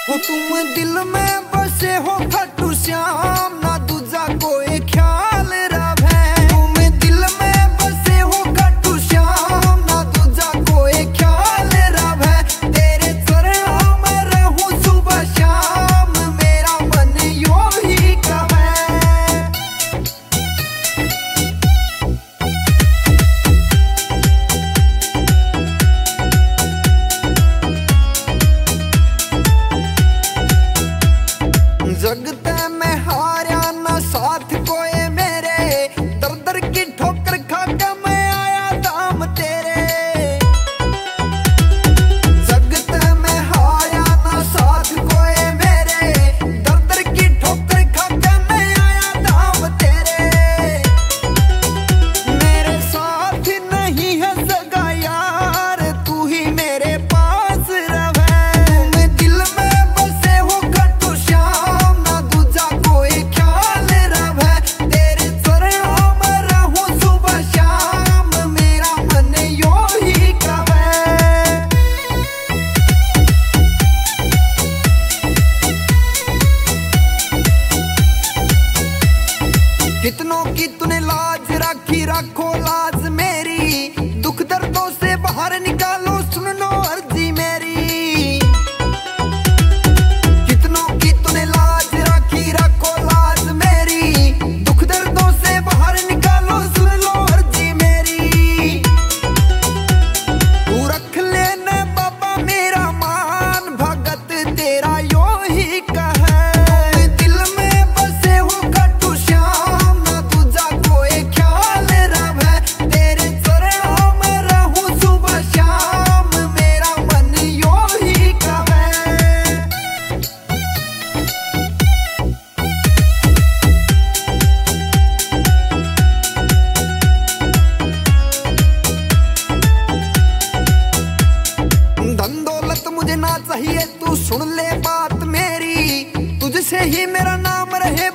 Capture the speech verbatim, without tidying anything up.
हो तुम दिल में बसे हो खाटू श्याम, ना दूजा कोई ख्याल रवे। तुम दिल में बसे हो खाटू श्याम, ना दूजा कोई ख्याल रवे। तेरे चरणों में रहूं सुबह शाम, मेरा मन यो ही कहे। जगते में हारा ना साथ कोई मेरे, दर दर की ठोकर खा के मैं आया दाम तेरे। जगते में हारा ना साथ कोई मेरे, दर दर की ठोकर खा के मैं आया दाम तेरे। मेरे साथ नहीं है सगा यार, तू ही मेरे पास रहे। तुम दिल में बसे हो खाटू श्याम, ना दूजा कोई ख्याल रवे। तेरे चरणों में रहूं सुबह शाम, मेरा मन यो ही कहे। कितनों की तूने लाज राखी, राखो लाज मेरी। दुख दर्दों से बाहर निकालो, सुन लो अर्जी मेरी। कितनों की तूने लाज राखी, राखो लाज मेरी। दुख दर्दों से बाहर निकालो, सुन लो अर्जी मेरी। तू रख लेना बाबा मेरा मान, भगत तेरा यो ही कहे। दिल में बसे हो खाटू श्याम, ना दूजा कोई ख्याल रवे। तेरे चरणों में रहूं सुबह शाम, मेरा मन यो ही कहे। धन दौलत मुझे ना चाहिए, तू सुन ले बात मेरी। तुझसे ही मेरा नाम रहे